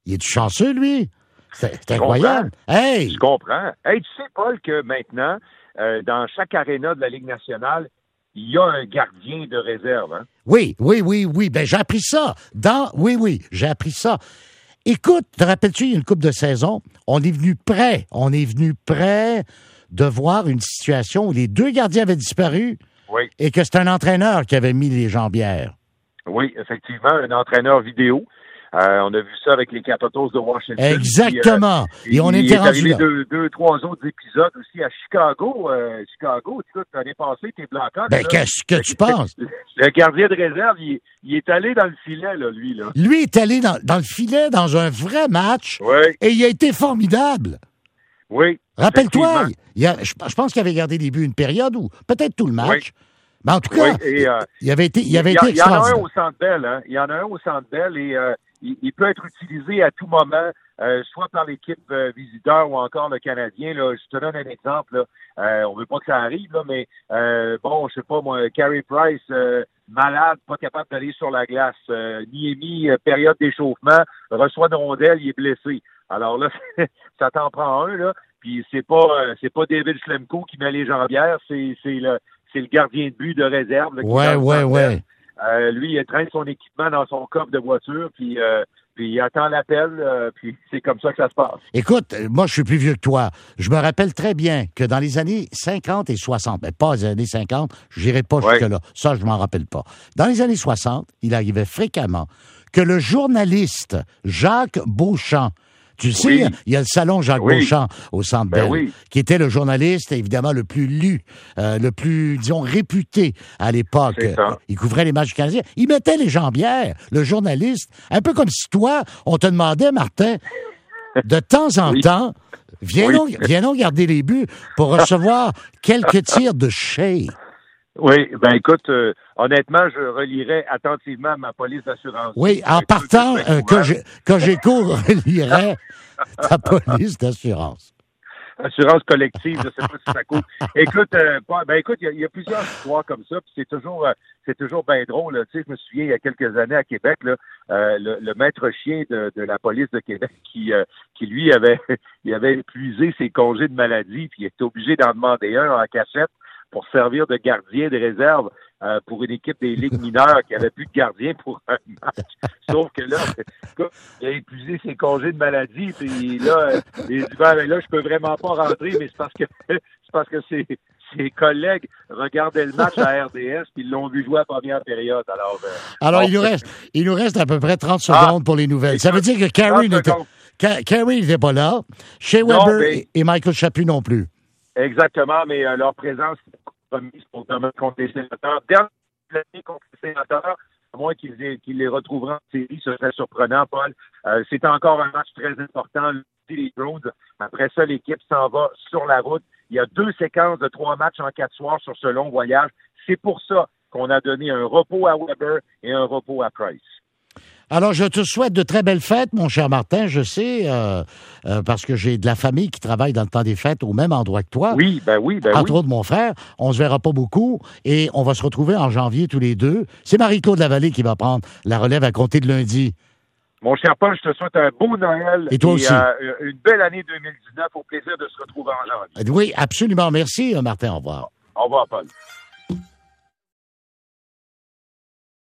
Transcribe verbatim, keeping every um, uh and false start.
Il est chanceux, lui. C'est, c'est incroyable. Hey! Je comprends. Hey, tu sais, Paul, que maintenant, euh, dans chaque aréna de la Ligue nationale, il y a un gardien de réserve. Hein? Oui, oui, oui, oui. Ben, j'ai appris ça. Dans... Oui, oui, j'ai appris ça. Écoute, te rappelles-tu, il y a une couple de saisons, on est venu prêt, on est venu prêt de voir une situation où les deux gardiens avaient disparu oui. et que c'est un entraîneur qui avait mis les jambières. Oui, effectivement, un entraîneur vidéo. Euh, on a vu ça avec les Capitals de Washington. Exactement. Puis, euh, et on il était est rendu arrivé là. Deux, deux, trois autres épisodes aussi à Chicago. Euh, Chicago, écoute, l'année passée, t'es Blackhawks. Ben, qu'est-ce que tu penses? Le gardien de réserve, il, il est allé dans le filet, là, lui. Là. Lui est allé dans, dans le filet dans un vrai match oui. et il a été formidable. Oui. Rappelle-toi, il a, je, je pense qu'il avait gardé les buts une période ou peut-être tout le match. Oui. Mais en tout cas, oui, et, euh, il avait été, il avait il, été il y en a un extraordinaire. au Centre Bell, hein. Il y en a un au Centre Bell et euh, il, il peut être utilisé à tout moment, euh, soit par l'équipe euh, visiteur ou encore le Canadien. Là. Je te donne un exemple. Là. Euh, on veut pas que ça arrive, là, mais euh, bon, je sais pas moi, Carey Price, euh, malade, pas capable d'aller sur la glace. Euh, Niemi, euh, période d'échauffement, reçoit une rondelle, il est blessé. Alors là, ça t'en prend un, là. Puis c'est pas euh, c'est pas David Schlemko qui met les jambières, c'est c'est le c'est le gardien de but de réserve. Là, qui ouais, ouais, ouais. Euh, lui, il traîne son équipement dans son coffre de voiture, puis euh, puis il attend l'appel, euh, puis c'est comme ça que ça se passe. Écoute, moi, je suis plus vieux que toi. Je me rappelle très bien que dans les années cinquante et soixante, mais pas les années cinquante, je n'irai pas ouais. jusque-là. Ça, je m'en rappelle pas. Dans les années soixante, il arrivait fréquemment que le journaliste Jacques Beauchamp, tu sais, oui. il y a le salon Jacques oui. Beauchamp au Centre ben Bell, oui. qui était le journaliste, évidemment, le plus lu, euh, le plus, disons, réputé à l'époque. Il couvrait les matchs du Canadien. Il mettait les jambières, le journaliste, un peu comme si toi, on te demandait, Martin, de temps en oui. temps, viens, oui. donc, viens donc garder les buts pour recevoir quelques tirs de Shea. Oui, ben écoute, euh, honnêtement, je relirai attentivement ma police d'assurance. Oui, en partant, euh, que, j'ai, que j'écho relirait ta police d'assurance. Assurance collective, je sais pas si ça coûte. Écoute, euh, ben écoute, il y, y a plusieurs histoires comme ça, puis c'est toujours, euh, c'est toujours bien drôle. Là. Tu sais, je me souviens il y a quelques années à Québec, là, euh, le, le maître chien de, de la police de Québec, qui, euh, qui lui avait, il avait épuisé ses congés de maladie, puis il était obligé d'en demander un en cachette pour servir de gardien de réserve euh, pour une équipe des ligues mineures qui avait plus de gardien pour un match. Sauf que là, il a épuisé ses congés de maladie, puis là, il dit ben, là, je peux vraiment pas rentrer, mais c'est parce que c'est parce que ses, ses collègues regardaient le match à R D S puis ils l'ont vu jouer à la première période. Alors, euh, Alors bon, il nous reste il nous reste à peu près trente secondes ah, pour les nouvelles. Ça veut dire que Carey n'était, Carey n'était pas là, Shea Weber mais... et Michael Chaput non plus. Exactement, mais euh, leur présence est compromise pour demain contre les Sénateurs. Dernière année contre les Sénateurs, à moins qu'ils, aient, qu'ils les retrouveront en série, ce serait surprenant, Paul. Euh, c'est encore un match très important, les Browns. Après ça, l'équipe s'en va sur la route. Il y a deux séquences de trois matchs en quatre soirs sur ce long voyage. C'est pour ça qu'on a donné un repos à Weber et un repos à Price. Alors, je te souhaite de très belles fêtes, mon cher Martin, je sais, euh, euh, parce que j'ai de la famille qui travaille dans le temps des fêtes au même endroit que toi. Oui, ben oui, ben Entre oui. autres, mon frère, on se verra pas beaucoup et on va se retrouver en janvier tous les deux. C'est Marie-Claude Lavallée qui va prendre la relève à compter de lundi. Mon cher Paul, je te souhaite un beau Noël. Et toi et, aussi. Euh, une belle année deux mille dix-neuf. Au plaisir de se retrouver en janvier. Oui, absolument. Merci, Martin. Au revoir. Au revoir, Paul.